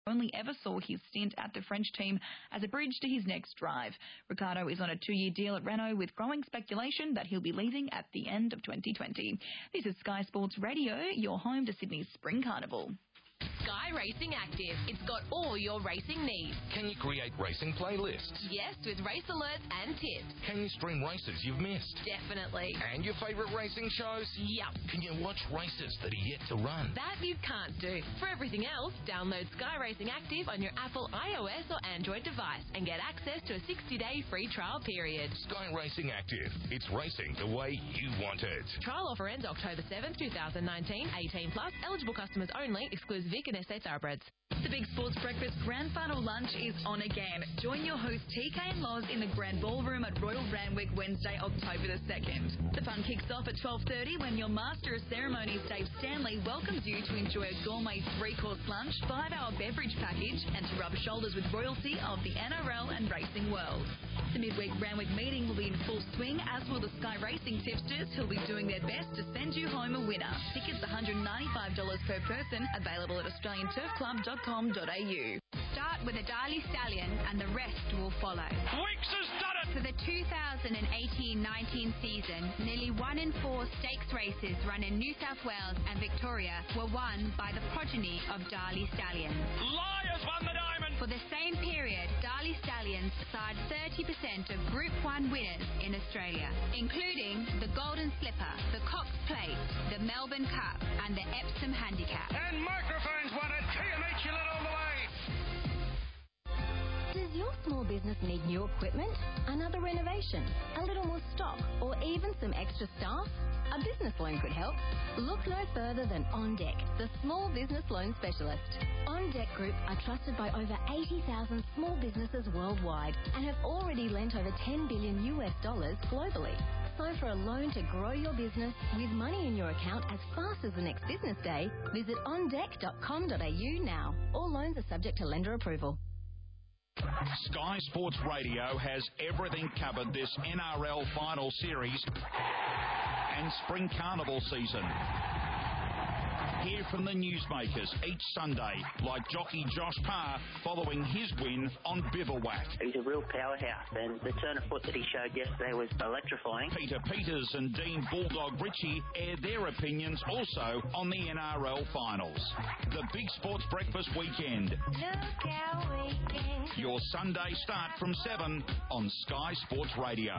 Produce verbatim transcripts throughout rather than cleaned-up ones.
only ever saw his stint at the French team as a bridge to his next drive. Ricciardo is on a two-year deal at Renault with growing speculation that he'll be leaving at the end of twenty twenty. This is Sky Sports Radio, your home to Sydney's Spring Carnival. Sky Racing Active. It's got all your racing needs. Can you create racing playlists? Yes, with race alerts and tips. Can you stream races you've missed? Definitely. And your favourite racing shows? Yep. Can you watch races that are yet to run? That you can't do. For everything else, download Sky Racing Active on your Apple iOS or Android device and get access to a sixty-day free trial period. Sky Racing Active. It's racing the way you want it. Trial offer ends October seventh, twenty nineteen. eighteen plus. Eligible customers only. Excludes Vic and S A Thoroughbreds. The Big Sports Breakfast Grand Final Lunch is on again. Join your host T K and Loz in the Grand Ballroom at Royal Randwick Wednesday, October the second. The fun kicks off at twelve thirty when your Master of Ceremonies, Dave Stanley, welcomes you to enjoy a gourmet three-course lunch, five-hour beverage package, and to rub shoulders with royalty of the N R L and racing world. The midweek Randwick meeting will be in full swing, as will the Sky Racing tipsters, who'll be doing their best to send you home a winner. Tickets one hundred ninety-five dollars per person, available at australian turf club dot com dot a u. Start with a Darley Stallion and the rest will follow. Weeks has done it! For the two thousand eighteen nineteen season, nearly one in four stakes races run in New South Wales and Victoria were won by the progeny of Darley Stallions. Liars won the diamond! For the same period, Darley Stallions side thirty percent of Group one winners in Australia, including the Golden Slipper, the Cox Plate, the Melbourne Cup and the Epsom Handicap. And microphones won it! T M H you let all the way! Does your small business need new equipment, another renovation, a little more stock, or even some extra staff? A business loan could help. Look no further than OnDeck, the small business loan specialist. OnDeck Group are trusted by over eighty thousand small businesses worldwide and have already lent over ten billion US dollars globally. So for a loan to grow your business with money in your account as fast as the next business day, visit on deck dot com dot a u now. All loans are subject to lender approval. Sky Sports Radio has everything covered this N R L final series and Spring Carnival season. Hear from the newsmakers each Sunday, like jockey Josh Parr following his win on Bivouac. He's a real powerhouse, and the turn of foot that he showed yesterday was electrifying. Peter Peters and Dean Bulldog Ritchie air their opinions also on the N R L finals. The Big Sports Breakfast Weekend. Look how we can. Your Sunday start from seven on Sky Sports Radio.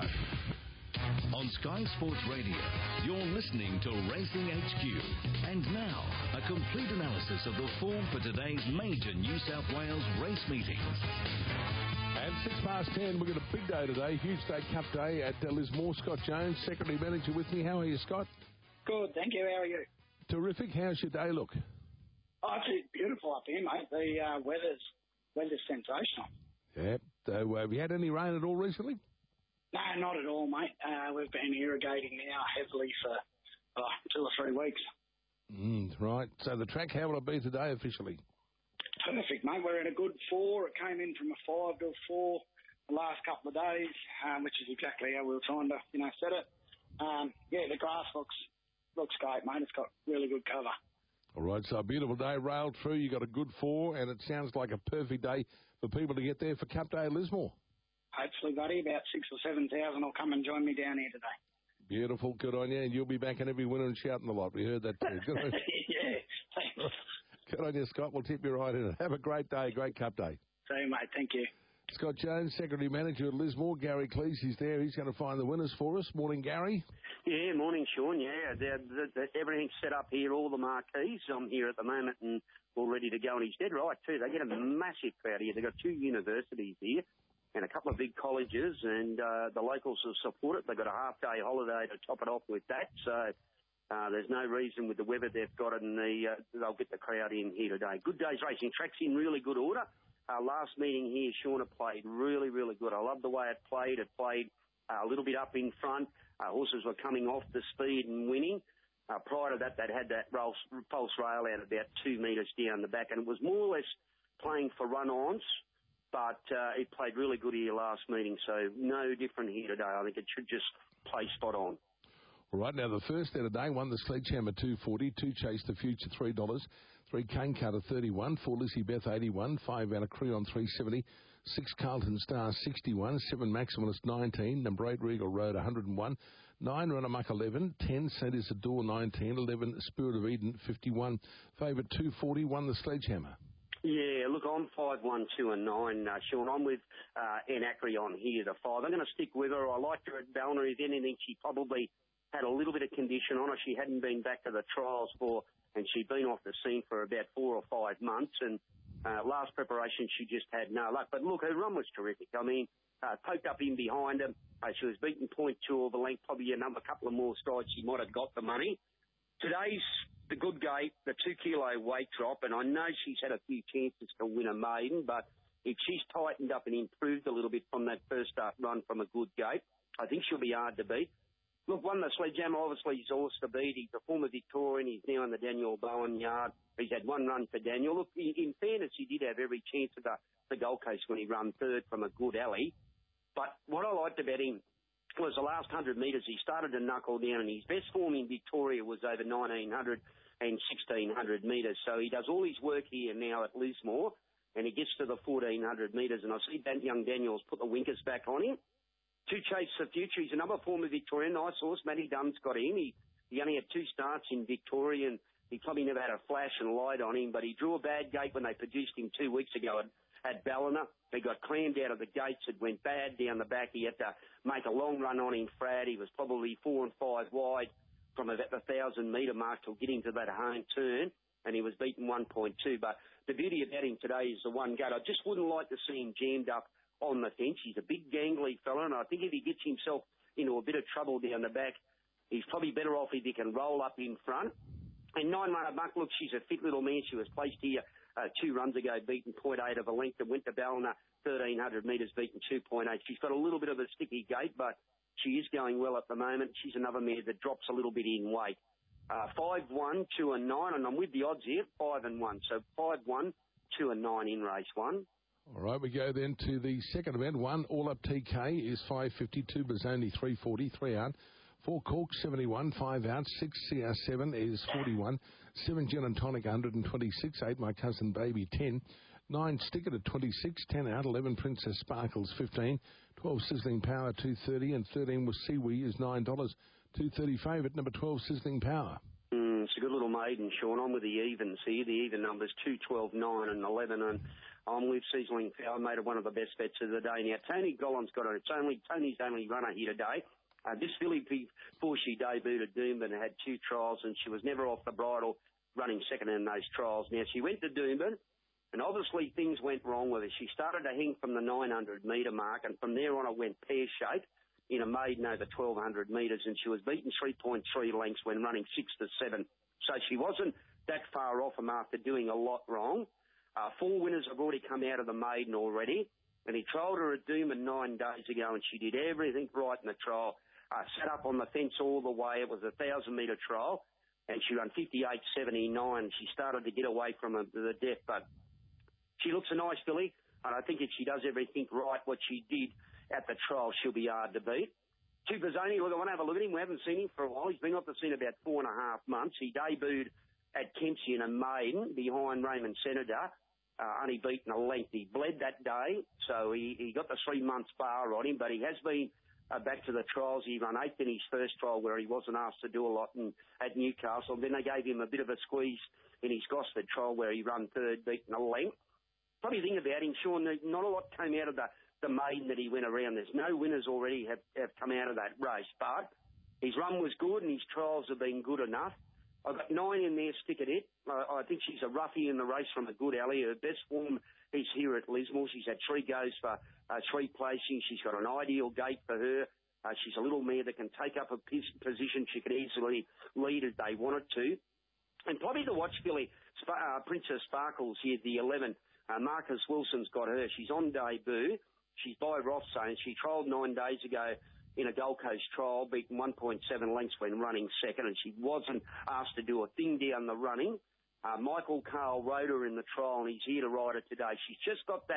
On Sky Sports Radio, you're listening to Racing H Q. And now, a complete analysis of the form for today's major New South Wales race meetings. And six past ten, we've got a big day today, huge day, Cup Day at uh, Lismore. Scott Jones, Secretary Manager with me. How are you, Scott? Good, thank you. How are you? Terrific. How's your day look? Oh, it's beautiful up here, mate. The uh, weather's, weather's sensational. Yeah. So, uh, have you had any rain at all recently? No, not at all, mate. Uh, we've been irrigating now heavily for oh, two or three weeks. Mm, right. So the track, how will it be today officially? Perfect, mate. We're in a good four. It came in from a five to a four the last couple of days, um, which is exactly how we were trying to, you know, set it. Um, yeah, the grass looks looks great, mate. It's got really good cover. All right, so a beautiful day railed through. You got a good four, and it sounds like a perfect day for people to get there for Cup Day at Lismore. Hopefully, buddy, about six or seven thousand will come and join me down here today. Beautiful, good on you, and you'll be back in every winner and shouting a lot. We heard that too. Good on you. Yeah, thanks. Good on you, Scott. We'll tip you right in. Have a great day, great Cup Day. See you, mate. Thank you. Scott Jones, Secretary Manager at Lismore. Gary Cleese is there. He's going to find the winners for us. Morning, Gary. Yeah, morning, Sean. Yeah, the, the, the, everything's set up here, all the marquees. I'm here at the moment and all ready to go, and he's dead right, too. They get a massive crowd here. They've got two universities here and a couple of big colleges, and uh, the locals will support it. They've got a half-day holiday to top it off with that, so uh, there's no reason with the weather they've got, and the, uh, they'll get the crowd in here today. Good day's racing. Track's in really good order. Our last meeting here, Shauna played really, really good. I love the way it played. It played uh, a little bit up in front. Uh, horses were coming off the speed and winning. Uh, prior to that, they'd had that pulse, pulse rail out about two metres down the back, and it was more or less playing for run-ons, but uh, it played really good here last meeting, so no different here today. I think it should just play spot on. All right, now the first out of day, one the Sledgehammer two forty, two Chase the Future three dollars, three Cane Cutter thirty-one, four Lizzie Beth eighty-one, five Anna Creon three seventy, six Carlton Star sixty-one, seven Maximalist nineteen, number eight Regal Road one hundred one, nine Runnamuck eleven, ten Saint Isidore nineteen, eleven Spirit of Eden fifty-one, favourite two forty, one the Sledgehammer. Yeah, look, I'm five, one, two and nine, uh, Sean. I'm with uh, Anne Acreon here, the five. I'm going to stick with her. I liked her at Ballina. If anything, she probably had a little bit of condition on her. She hadn't been back to the trials for, and she'd been off the scene for about four or five months. And uh, last preparation, she just had no luck. But look, her run was terrific. I mean, uh, poked up in behind her. Uh, she was beaten point two of a length, probably another couple of more strides. She might have got the money. Today's the good gate, the two kilo weight drop, and I know she's had a few chances to win a maiden, but if she's tightened up and improved a little bit from that first start run from a good gate, I think she'll be hard to beat. Look, one the Sledgehammer, obviously he's horse to beat. He's a former Victorian. He's now in the Daniel Bowen yard. He's had one run for Daniel. Look, in, in fairness, he did have every chance of the, the Gold Coast when he ran third from a good alley. But what I liked about him was the last one hundred metres, he started to knuckle down, and his best form in Victoria was over nineteen hundred and sixteen hundred metres. So he does all his work here now at Lismore, and he gets to the fourteen hundred metres, and I see that young Daniel's put the winkers back on him. Two Chase the Future, he's another former Victorian, nice horse. Matty Dunn's got him. He, he only had two starts in Victoria, and he probably never had a flash and light on him, but he drew a bad gate when they produced him two weeks ago at, at Ballina. He got clammed out of the gates. It went bad down the back. He had to make a long run on him, Frad. He was probably four and five wide from about the one thousand metre mark to get into that home turn, and he was beaten one point two. But the beauty about him today is the one gate. I just wouldn't like to see him jammed up on the fence. He's a big gangly fella, and I think if he gets himself into a bit of trouble down the back, he's probably better off if he can roll up in front. And nine runner Buck, look, she's a fit little man. She was placed here uh, two runs ago, beaten point eight of a length, and went to Ballina, thirteen hundred metres, beaten two point eight. She's got a little bit of a sticky gait, but she is going well at the moment. She's another mare that drops a little bit in weight. Uh, five, one, two and nine, and I'm with the odds here, five and one. So five, one, two and nine in race one. All right, we go then to the second event. One All Up T K is five fifty-two, Bazzoni three forty, three out. Four Cork seventy-one, five out. Six C R seven is forty-one. Seven Gin and Tonic one hundred twenty-six. Eight My Cousin Baby ten. Nine Sticker at twenty-six. Ten out. Eleven Princess Sparkles fifteen. Twelve Sizzling Power two thirty, and thirteen was Seawee is nine dollars. Two thirty favourite number twelve Sizzling Power. Mm, it's a good little maiden, Sean. I'm with the evens here. The even numbers two, twelve, nine, and eleven, and I'm with Sizzling Power. Made it one of the best bets of the day. Now Tony Gollan's got it. It's only Tony's only runner here today. Uh, this filly, before she debuted at Doomben, had two trials, and she was never off the bridle, running second in those trials. Now, she went to Doomben, and obviously things went wrong with her. She started to hang from the nine hundred metre mark, and from there on it went pear-shaped in a maiden over twelve hundred metres, and she was beaten three point three lengths when running six to seven. So she wasn't that far off him after doing a lot wrong. Uh, four winners have already come out of the maiden already, and he trialled her at Doomben nine days ago, and she did everything right in the trial. Uh, sat up on the fence all the way. It was a thousand metre trial, and she ran fifty-eight seventy-nine. She started to get away from her, the death, but she looks a nice filly, and I think if she does everything right, what she did at the trial, she'll be hard to beat. Two Bazzoni, look, I want to have a look at him. We haven't seen him for a while. He's been off the scene about four and a half months. He debuted at Kempsey in a maiden behind Raymond Senator, uh, only beaten a length. He bled that day, so he, he got the three months bar on him, but he has been Uh, back to the trials. He ran eighth in his first trial where he wasn't asked to do a lot in, at Newcastle. Then they gave him a bit of a squeeze in his Gosford trial where he ran third, beaten a length. Funny thing about him, Sean, not a lot came out of the, the maiden that he went around. There's no winners already have, have come out of that race, but his run was good and his trials have been good enough. I've got nine in there, stick at it. I, I think she's a roughie in the race from a good alley. Her best form is here at Lismore. She's had three goes for uh, three placings. She's got an ideal gait for her. Uh, she's a little mare that can take up a position. She can easily lead as they wanted to. And probably the watch filly, uh, Princess Sparkles here, the eleven. Uh, Marcus Wilson's got her. She's on debut. She's by Rothsane. She trialled nine days ago in a Gold Coast trial, beaten one point seven lengths when running second, and she wasn't asked to do a thing down the running. Uh, Michael Carl rode her in the trial, and he's here to ride her today. She's just got that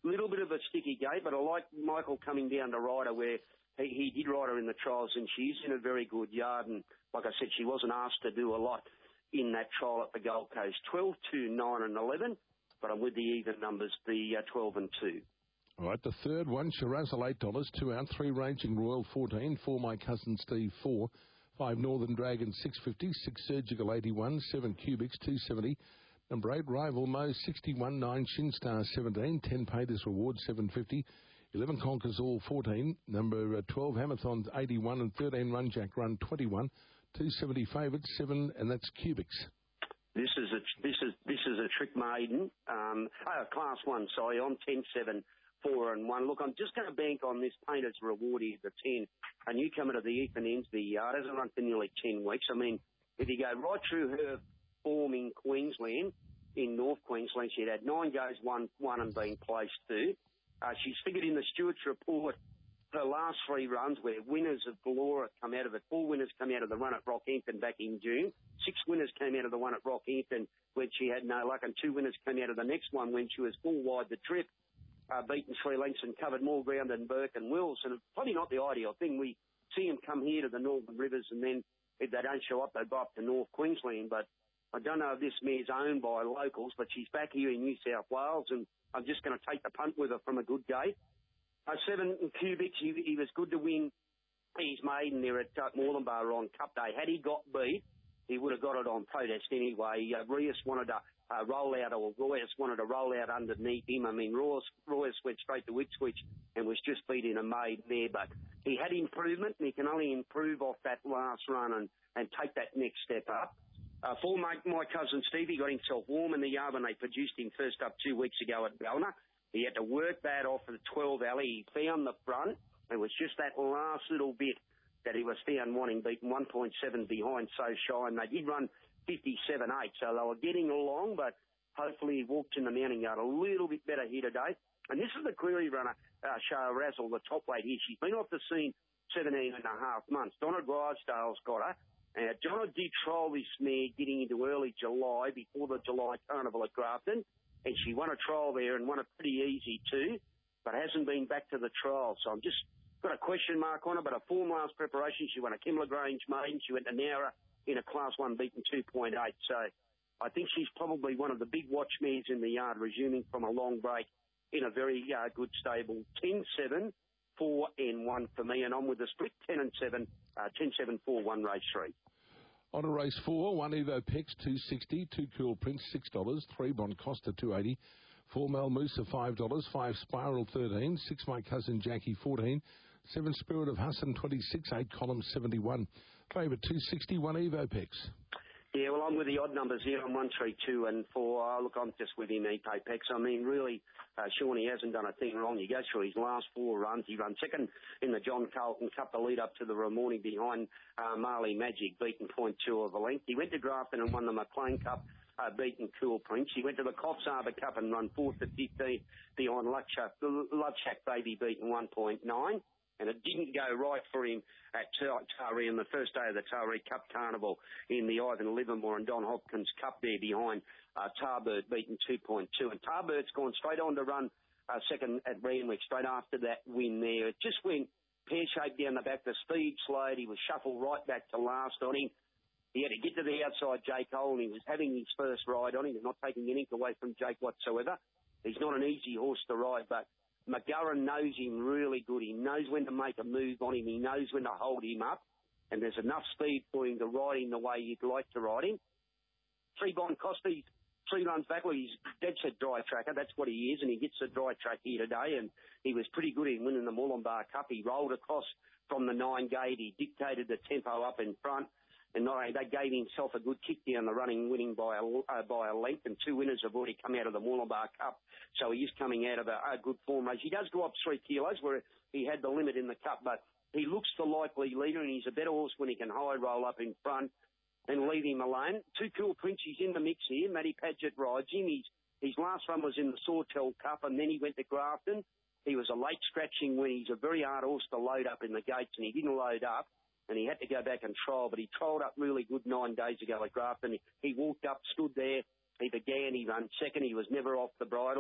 Little bit of a sticky gate, but I like Michael coming down to ride her where he, he did ride her in the trials, and she's in a very good yard. And like I said, she wasn't asked to do a lot in that trial at the Gold Coast. twelve, two, nine and eleven, but I'm with the even numbers, the uh, twelve and two. All right, the third one, Shirazzle eight dollars, two out, three Raging Royal fourteen, four My Cousin Steve four, five Northern Dragon six fifty, six Surgical eighty-one, seven Cubics two seventy, number eight Rival Mo sixty-one, nine Shinstar seventeen, ten Pay This Reward seven fifty, eleven Conquers All fourteen, number uh, twelve Hamathon eighty-one, and thirteen Run Jack Run twenty-one, two seventy favourites, seven, and that's Cubics. This is a this is this is a trick maiden. Um, oh, class one. Sorry, on ten seven. Four and one. Look, I'm just going to bank on this Painter's Reward here, the ten. A newcomer to the Ethan Ensby yard. Hasn't run for nearly ten weeks. I mean, if you go right through her form in Queensland, in North Queensland, she'd had nine goes, one, one and been placed two. Uh, she's figured in the Stewart's report her last three runs where winners of galore have come out of it. Four winners come out of the run at Rockhampton back in June. Six winners came out of the one at Rockhampton when she had no luck, and two winners came out of the next one when she was full wide the trip. Uh, beaten three lengths and covered more ground than Burke and Wills. And it's probably not the ideal thing. We see them come here to the Northern Rivers, and then if they don't show up, they go up to North Queensland. But I don't know if this mare's owned by locals, but she's back here in New South Wales, and I'm just going to take the punt with her from a good gate. Uh, seven Cubics, he, he was good to win his maiden there at uh, Morelanbar on Cup Day. Had he got beat, he would have got it on protest anyway. Uh, Rios wanted to Uh, roll out, or Royce wanted to roll out underneath him. I mean, Royce, Royce went straight to Ipswich and was just beating a maid there, but he had improvement, and he can only improve off that last run and, and take that next step up. Uh, for my, my cousin Stevie, got himself warm in the yard when they produced him first up two weeks ago at Ballina. He had to work that off of the twelve alley. He found the front. It was just that last little bit that he was found wanting, beaten one point seven behind So Shy, and they did run fifty-seven eight, so they were getting along, but hopefully he walked in the mounting yard a little bit better here today. And this is the Cleary runner, uh, Shirazzle, the top weight here. She's been off the scene seventeen and a half months. Donna Drysdale's got her. Uh, Donna did trial this mare getting into early July, before the July Carnival at Grafton, and she won a trial there and won it pretty easy too, but hasn't been back to the trial. So I'm just got a question mark on her, but a form last preparation, she won a Kim Lagrange maiden, she went to Nowra in a Class one beaten two point eight. So I think she's probably one of the big watch mares in the yard, resuming from a long break in a very uh, good stable. ten seven, four and one for me, and I'm with the split ten and seven, uh, ten seven, four, one, race three. On a race four, one Evo Pex, two sixty, two Cool Prince, six dollars, three Bon Costa, two eighty, four Malmusa, five dollars, five Spiral, thirteen, six My Cousin Jackie, fourteen, seven Spirit of Hassan, twenty-six, eight Column, seventy-one. Favourite two sixty, one Evo Pex. Yeah, well, I'm with the odd numbers here on one, three, two, and four. Oh, look, I'm just with him, Evo Pex. I mean, really, uh, Shawnee hasn't done a thing wrong. You go through his last four runs. He ran second in the John Carlton Cup, the lead up to the Ramornie behind uh, Marley Magic, beaten point two of a length. He went to Grafton and won the McLean Cup, uh, beaten Cool Prince. He went to the Coffs Harbour Cup and run fourth to fifteen behind Love Shack, Love Shack Baby, beaten one point nine. And it didn't go right for him at Taree on the first day of the Taree Cup Carnival in the Ivan Livermore and Don Hopkins Cup there behind uh, Tarbird, beaten two point two. And Tarbird's gone straight on to run uh, second at Randwick straight after that win there. It just went pear-shaped down the back. The speed slowed. He was shuffled right back to last on him. He had to get to the outside Jake Cole, and he was having his first ride on him. He's not taking anything away from Jake whatsoever. He's not an easy horse to ride, but McGurran knows him really good. He knows when to make a move on him. He knows when to hold him up. And there's enough speed for him to ride him the way you'd like to ride him. Three Bon Costa, he's three runs backward. He's dead set dry tracker. That's what he is. And he gets the dry track here today. And he was pretty good in winning the Morelanbar Cup. He rolled across from the nine gate. He dictated the tempo up in front. And not only, they gave himself a good kick down the running, winning by a, uh, by a length, and two winners have already come out of the Morelanbar Cup, so he is coming out of a, a good form race. He does go up three kilos, where he had the limit in the Cup, but he looks the likely leader, and he's a better horse when he can high roll up in front and leave him alone. Two Cool Prince, he's in the mix here. Matty Padgett rides him. He's, his last run was in the Sawtell Cup, and then he went to Grafton. He was a late scratching win. He's a very hard horse to load up in the gates, and he didn't load up. And he had to go back and trial, but he trialled up really good nine days ago at Grafton. He, he walked up, stood there, he began, he ran second, he was never off the bridle,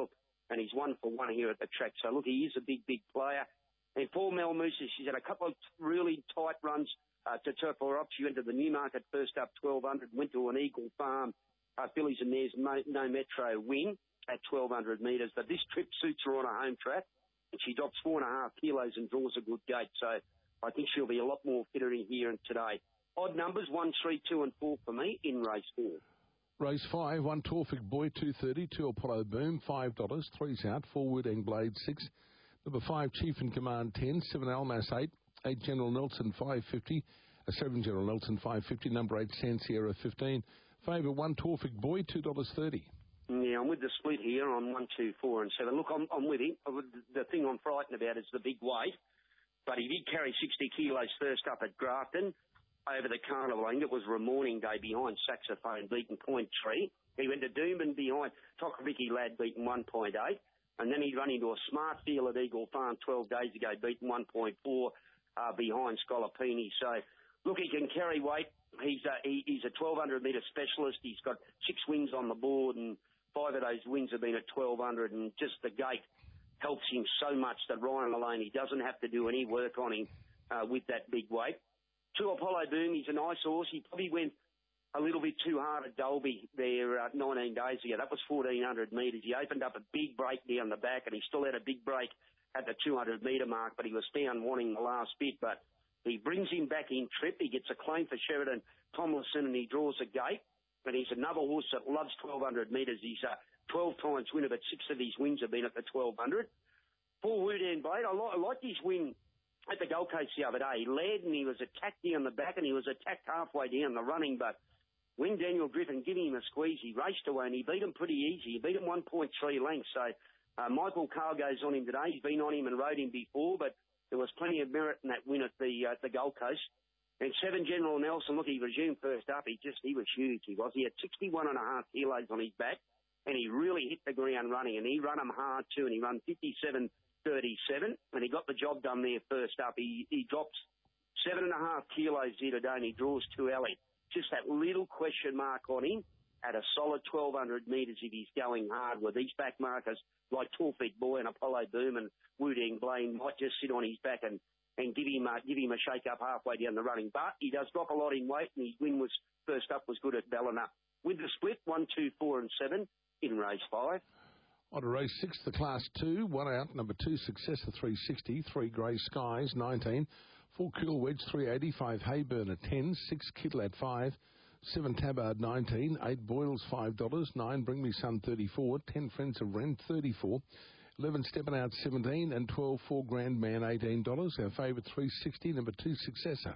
and he's one for one here at the track. So, look, he is a big, big player. And for Mel Mooses, she's had a couple of really tight runs uh, to Turpo up. She went to the Newmarket first up, twelve hundred, went to an Eagle Farm, uh, Phillies and There's no, no Metro win at twelve hundred metres. But this trip suits her on a home track, and she drops four and a half kilos and draws a good gate. So I think she'll be a lot more fitter in here and today. Odd numbers, one, three, two and four for me in race four. Race five, one Torfolk Boy, two thirty, two Apollo Boom, five dollars, three's out, four Woodang Blade, six. Number five, Chief in Command, ten. Seven, Almas, eight. Eight, General Nelson, five fifty. Uh, seven, General Nelson, five fifty. Number eight, San Sierra, fifteen. Favourite one, Torfolk Boy, two dollars thirty. Yeah, I'm with the split here on one, two, four and seven. Look, I'm, I'm with him. The thing I'm frightened about is the big weight. But he did carry sixty kilos first up at Grafton over the carnival. I think it was Morning Day behind Saxophone, beaten point three. He went to Doomben behind Tokaviki Lad, beaten one point eight. And then he run into a smart deal at Eagle Farm twelve days ago, beaten one point four uh, behind Scolopini. So, look, he can carry weight. He's a, he, he's a twelve hundred metre specialist. He's got six wins on the board, and five of those wins have been at twelve hundred. And just the gate helps him so much that Ryan Maloney doesn't have to do any work on him uh, with that big weight. Two Apollo Boom, he's a nice horse. He probably went a little bit too hard at Dolby there uh, nineteen days ago. That was fourteen hundred metres. He opened up a big break down the back, and he still had a big break at the two hundred metre mark, but he was found wanting the last bit. But he brings him back in trip. He gets a claim for Sheridan Tomlinson, and he draws a gate. And he's another horse that loves twelve hundred metres. He's a twelve times winner, but six of his wins have been at the twelve hundred. For Woodang Blade, I like, I like his win at the Gold Coast the other day. He led, and he was attacked down the back, and he was attacked halfway down the running, but when Daniel Griffin gave him a squeeze, he raced away, and he beat him pretty easy. He beat him one point three lengths. So uh, Michael Carl goes on him today. He's been on him and rode him before, but there was plenty of merit in that win at the uh, the Gold Coast. And seven, General Nelson, look, he resumed first up. He just, he was huge, he was. He had sixty-one and a half kilos on his back, and he really hit the ground running, and he run him hard too, and he run fifty-seven thirty-seven, and he got the job done there first up. He, he drops seven and a half kilos here today, and he draws two alley. Just that little question mark on him at a solid twelve hundred metres if he's going hard, with these back markers like Torfolk Boy and Apollo Boom and Woodang Blade might just sit on his back and, and give him uh, give him a shake up halfway down the running. But he does drop a lot in weight, and his win was first up was good at Ballina. With the split, one, two, four and seven in race five. On to race six, the class two, one out, number two, Successor three sixty, three Grey Skies, nineteen, four Cool Wedge, three eighty, five Hayburn at ten, six Kidlad, five, seven Tabard, nineteen, eight Boyles, five dollars, nine Bring Me Son, thirty-four, ten Friends of Wren, thirty-four, eleven Stepping Out, seventeen, and twelve Four Grand Man, eighteen dollars. Our favourite, three sixty, number two, Successor.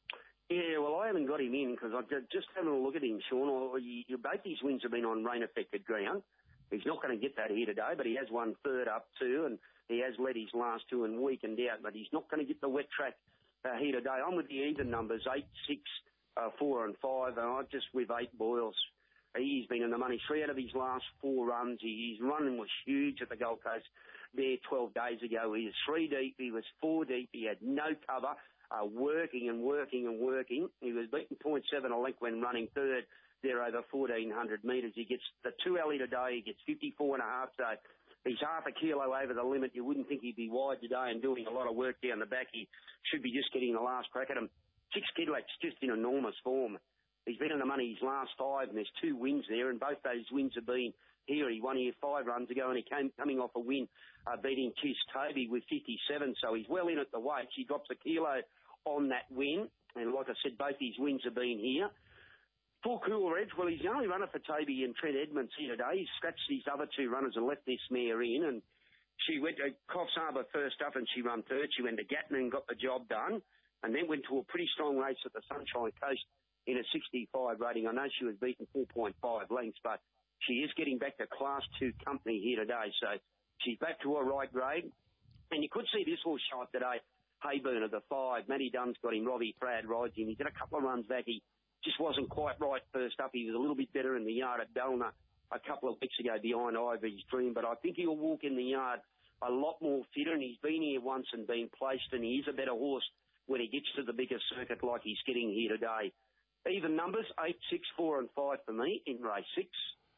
Yeah, well, I haven't got him in because I've just having a look at him, Sean. Or you, you, both his wins have been on rain-affected ground. He's not going to get that here today, but he has won third up too, and he has led his last two and weakened out, but he's not going to get the wet track uh, here today. I'm with the even numbers, eight, six, uh, four and five, and I'm just with eight Boyles. He's been in the money. Three out of his last four runs. His running was huge at the Gold Coast there twelve days ago. He was three deep. He was four deep. He had no cover, uh, working and working and working. He was beaten point seven a length when running third there over fourteen hundred metres. He gets the two alley today. He gets fifty-four and a half. So he's half a kilo over the limit. You wouldn't think he'd be wide today and doing a lot of work down the back. He should be just getting the last crack at him. Six Kidlat's just in enormous form. He's been in the money his last five, and there's two wins there, and both those wins have been here. He won here five runs ago, and he came coming off a win, uh, beating Kiss Toby with fifty-seven, so he's well in at the weights. He drops a kilo on that win, and like I said, both his wins have been here. Full Cool Edge, well, he's the only runner for Toby and Trent Edmonds here today. He's scratched these other two runners and left this mare in, and she went to Coffs Harbour first up, and she run third. She went to Gatton and got the job done, and then went to a pretty strong race at the Sunshine Coast in a sixty-five rating. I know she was beaten four point five lengths, but she is getting back to class two company here today, so she's back to her right grade. And you could see this horse show up today, Hayburn of the five. Matty Dunn's got him, Robbie Pratt rides him. He did a couple of runs back. He just wasn't quite right first up. He was a little bit better in the yard at Ballina a couple of weeks ago behind Ivory's Dream, but I think he'll walk in the yard a lot more fitter, and he's been here once and been placed, and he is a better horse when he gets to the bigger circuit like he's getting here today. Even numbers, eight, six, four and five for me in race six.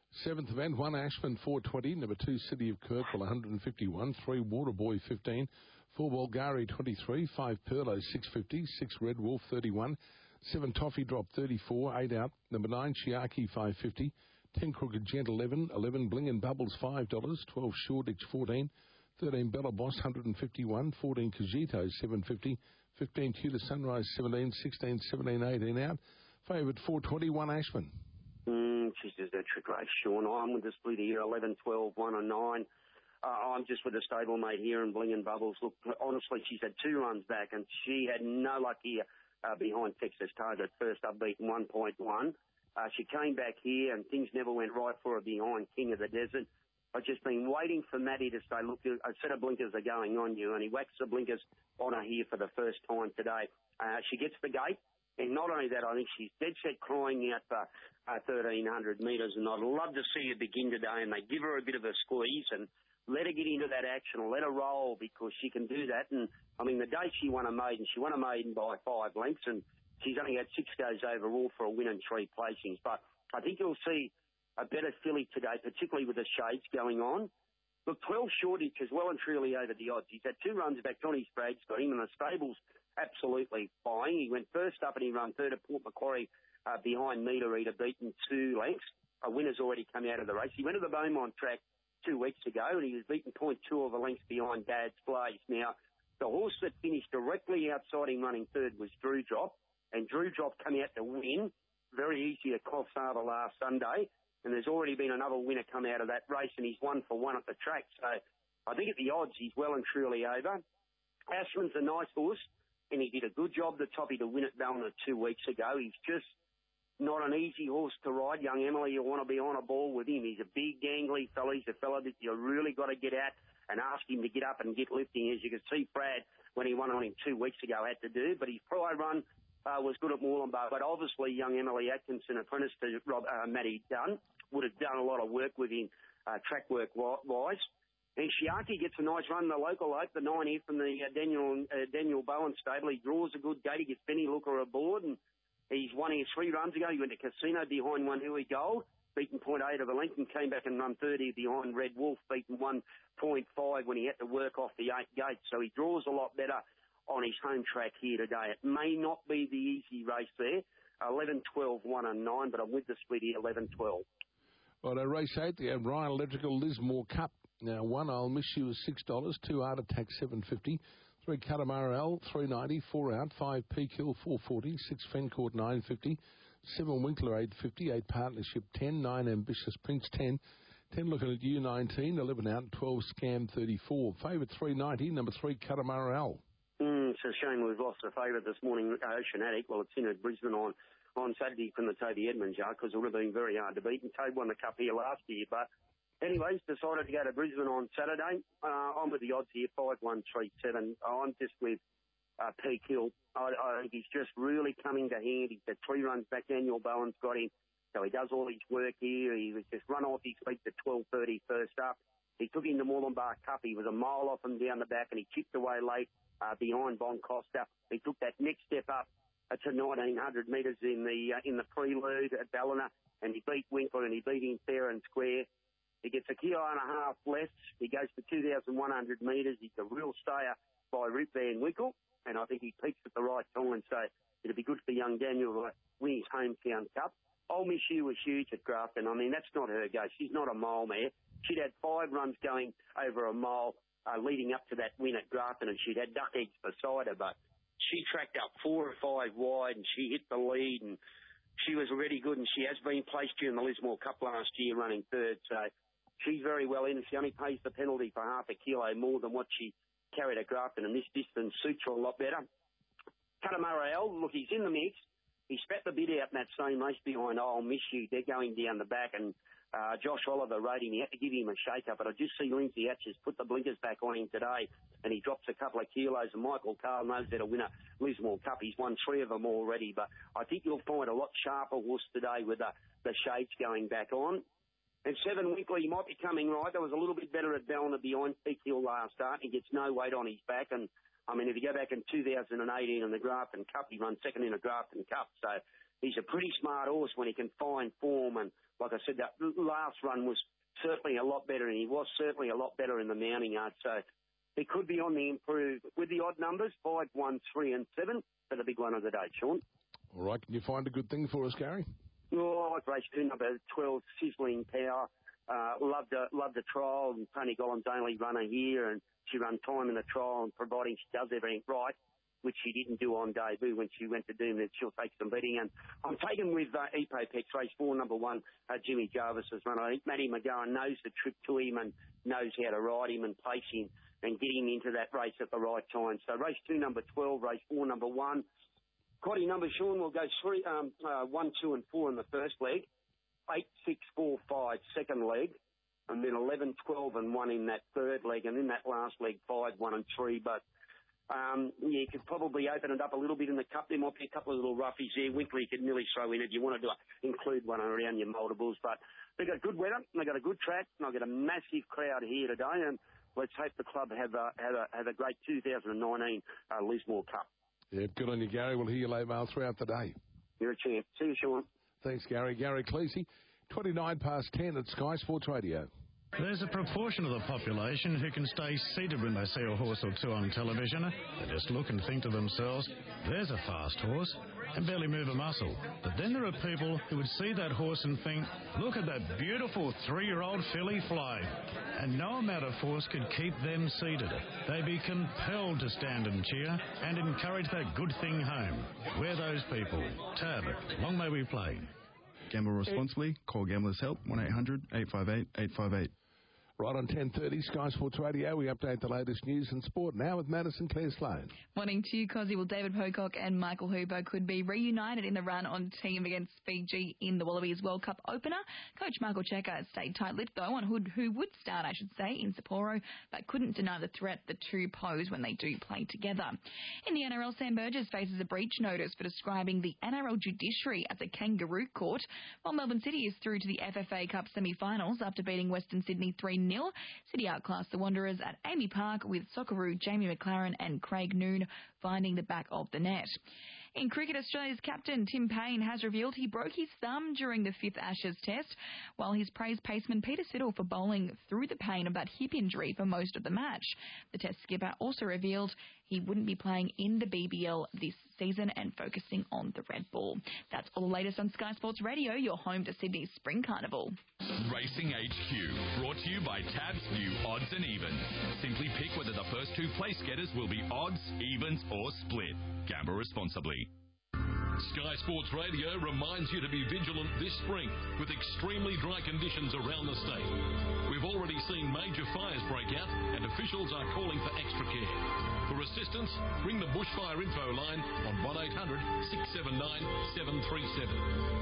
Seventh event, one Ashman four twenty, number two City of Kirkwall one fifty-one, three Waterboy fifteen, four Bulgari twenty-three, five Perlo six fifty, six Red Wolf thirty-one, seven Toffee Drop thirty-four, eight out, number nine Chiaki five fifty, ten Crooked Gent eleven, eleven Bling and Bubbles five dollars, twelve Shoreditch fourteen, thirteen Bella Boss one fifty-one, fourteen Cogito seven fifty, fifteen Tudor Sunrise seventeen, sixteen, seventeen, eighteen out, favourite four twenty, one Ashman. Mm, she's just a trick race, Sean. I'm with the split here, eleven, twelve, one and nine. Uh, I'm just with the stablemate here and Bling and Bubbles. Look, honestly, she's had two runs back and she had no luck here uh, behind Texas Target, first up beaten one point one. Uh, she came back here and things never went right for her behind King of the Desert. I've just been waiting for Matty to say, look, a set of blinkers are going on you, and he whacks the blinkers on her here for the first time today. Uh, she gets the gate. And not only that, I think she's dead set crying out for uh, thirteen hundred metres, and I'd love to see her begin today, and they give her a bit of a squeeze and let her get into that action or let her roll, because she can do that. And, I mean, the day she won a maiden, she won a maiden by five lengths, and she's only had six goes overall for a win and three placings. But I think you'll see a better filly today, particularly with the shades going on. Look, twelve Shoreditch is well and truly over the odds. He's had two runs back. Johnny Sprague's got him, and the stable's absolutely fine. He went first up and he ran third at Port Macquarie uh, behind Meter Eater, beaten two lengths. A winner's already come out of the race. He went to the Beaumont track two weeks ago and he was beaten point two of a length behind Dad's Blaze. Now, the horse that finished directly outside him running third was Drew Drop, and Drew Drop came out to win. Very easy to cross over last Sunday, and there's already been another winner come out of that race, and he's one for one at the track. So I think at the odds, he's well and truly over. Ashman's a nice horse, and he did a good job, the Toppy, to win at Ballina two weeks ago. He's just not an easy horse to ride. Young Emily, you want to be on a ball with him. He's a big, gangly fella. He's a fella that you really got to get at and ask him to get up and get lifting, as you can see Brad, when he won on him two weeks ago, had to do. But his prior run uh, was good at Moreland-Bar. But obviously, young Emily Atkinson, apprentice to Rob, uh, Matty Dunn, would have done a lot of work with him, uh, track work-wise. And Chiaki gets a nice run in the local ope, the nine here from the uh, Daniel uh, Daniel Bowen stable. He draws a good gate. He gets Benny Looker aboard, and he's won here three runs ago. He went to Casino behind one Huey Gold, beaten point eight of a length, and came back and run thirty behind Red Wolf, beaten one point five when he had to work off the eight gates. So he draws a lot better on his home track here today. It may not be the easy race there, eleven, twelve, one and nine, but I'm with the split here, eleven, twelve. Right, race eight, the O'Brien Electrical Lismore Cup. Now, one, I'll Miss You is six dollars, two Art Attack seven fifty, three Catamara L three ninety, four out, five Peak Hill four forty, six Fencourt nine fifty, seven Winkler eight fifty, eight Partnership ten, nine Ambitious Prince ten, ten Looking at You nineteen, eleven out, twelve Scam thirty-four. Favourite three ninety, number three Catamara L. Mm, it's a shame we've lost a favourite this morning, Oceanic. Well, it's in at Brisbane on, on Saturday from the Toby Edmonds yard, because it would have been very hard to beat. And Toby won the cup here last year, but anyways, decided to go to Brisbane on Saturday. Uh, I'm with the odds here, five one three seven. I'm just with uh, Peak Hill. I, I think he's just really coming to hand. He's had three runs back. Daniel Bowen's got him. So he does all his work here. He was just run off his feet at twelve thirty first up. He took him to Moreland-Bar Cup. He was a mile off him down the back, and he chipped away late uh, behind Bon Costa. He took that next step up uh, to nineteen hundred metres in the uh, in the prelude at Ballina, and he beat Winkler, and he beat him fair and square. He gets a kilo and a half less. He goes to two thousand one hundred metres. He's a real stayer by Rip Van Winkle, and I think he peaks at the right time. So it'll be good for young Daniel to win his hometown cup. I'll Miss You was huge at Grafton. I mean, that's not her go. She's not a mile mare. She'd had five runs going over a mile uh, leading up to that win at Grafton, and she'd had duck eggs beside her, but she tracked up four or five wide, and she hit the lead, and she was already good, and she has been placed during the Lismore Cup last year running third, so she's very well in. She only pays the penalty for half a kilo more than what she carried at Grafton, and this distance suits her a lot better. Catamara L, look, he's in the mix. He spat the bit out in that same race behind I'll Miss You. They're going down the back, and uh, Josh Oliver rode him. He had to give him a shake-up, but I just see Lindsay Hatches put the blinkers back on him today, and he drops a couple of kilos, and Michael Carl knows how to win a Lismore Cup. He's won three of them already, but I think you'll find a lot sharper horse today with the, the shades going back on. And Seven Winkler, he might be coming right. There was a little bit better at Ballina behind Peak Hill last start. He gets no weight on his back. And, I mean, if you go back in two thousand eighteen in the Grafton Cup, he run second in the Grafton Cup. So he's a pretty smart horse when he can find form and like I said, that last run was certainly a lot better, and he was certainly a lot better in the mounting yard. So he could be on the improve with the odd numbers, five, one, three and seven for the big one of the day, Sean. All right, can you find a good thing for us, Gary? Oh, I like race two, number twelve, Sizzling Power. Uh, loved the, loved the trial, and Tony Gollan's only runner here, and she ran time in the trial, and providing she does everything right, which she didn't do on debut when she went to Doom, that she'll take some beating. And I'm taken with uh, Epopex, race four, number one, uh, Jimmy Jarvis's runner. I think Matty McGowan knows the trip to him and knows how to ride him and place him and get him into that race at the right time. So race two, number twelve, race four, number one. Quaddy number, Sean, will go three, um, uh, one, two and four in the first leg, eight, six, four, five, second leg, and then eleven, twelve and one in that third leg, and in that last leg, five, one and three. But Um, yeah, you could probably open it up a little bit in the cup. There might be a couple of little roughies there. Winkley could nearly throw in if you wanted to include one around your multiples. But they've got good weather, they've got a good track, and I've got a massive crowd here today. And let's hope the club have a, have a, have a great two thousand nineteen uh, Lismore Cup. Yeah, good on you, Gary. We'll hear you late mail throughout the day. You're a champ. See you, Sean. Thanks, Gary. Gary Cleese, twenty-nine past ten at Sky Sports Radio. There's a proportion of the population who can stay seated when they see a horse or two on television. They just look and think to themselves, there's a fast horse, and barely move a muscle. But then there are people who would see that horse and think, look at that beautiful three-year-old filly fly. And no amount of force could keep them seated. They'd be compelled to stand and cheer and encourage that good thing home. We're those people. Tab, long may we play. Gamble responsibly. Call Gamblers Help, one eight hundred eight five eight eight five eight. Right on ten thirty, Sky Sports Radio, we update the latest news and sport now with Madison Claire Sloan. Morning to you, Cosy. Well, David Pocock and Michael Hooper could be reunited in the run-on team against Fiji in the Wallabies World Cup opener. Coach Michael Checker stayed tight-lipped, though, on who, who would start, I should say, in Sapporo, but couldn't deny the threat the two pose when they do play together. In the N R L, Sam Burgess faces a breach notice for describing the N R L judiciary as a kangaroo court, while Melbourne City is through to the F F A Cup semi-finals after beating Western Sydney three nil. City outclassed the Wanderers at Amy Park with Socceroo, Jamie McLaren and Craig Noon finding the back of the net. In cricket, Australia's captain Tim Payne has revealed he broke his thumb during the fifth Ashes test, while he's praised paceman Peter Siddle for bowling through the pain of that hip injury for most of the match. The test skipper also revealed he wouldn't be playing in the B B L this season and focusing on the red ball. That's all the latest on Sky Sports Radio, your home to Sydney's Spring Carnival. Racing H Q, brought to you by Tab's new Odds and Evens. Simply pick whether the first two place getters will be odds, evens or split. Gamble responsibly. Sky Sports Radio reminds you to be vigilant this spring with extremely dry conditions around the state. We've already seen major fires break out and officials are calling for extra care. For assistance, ring the Bushfire Info line on one eight hundred six seven nine seven three seven.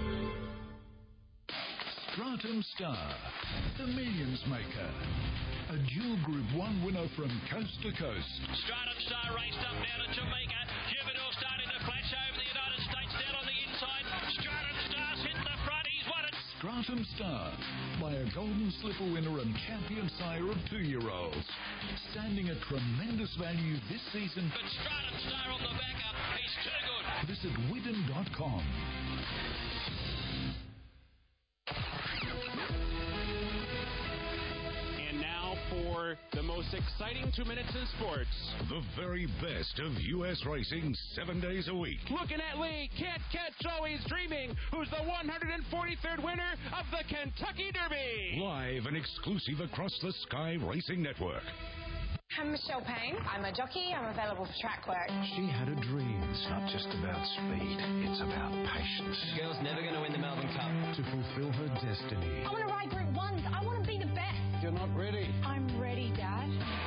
Stratum Star, the Millions Maker. A dual Group one winner from coast to coast. Stratum Star raced up down to Jamaica. Jubidor starting to flash over the United States down on the inside. Stratum Star's hit the front. He's won it. Stratum Star, by a Golden Slipper winner and champion sire of two-year-olds. Standing at tremendous value this season. But Stratum Star on the back up. He's too good. Visit Widden dot com. For the most exciting two minutes in sports. The very best of U S racing seven days a week. Looking at Lee, can't catch always dreaming, who's the one hundred forty-third winner of the Kentucky Derby. Live and exclusive across the Sky Racing Network. I'm Michelle Payne. I'm a jockey. I'm available for track work. She had a dream. It's not just about speed. It's about patience. The girl's never going to win the Melbourne Cup. To fulfill her destiny. I want to ride Group Ones. I want to be the best. You're not ready. I'm ready, Dad.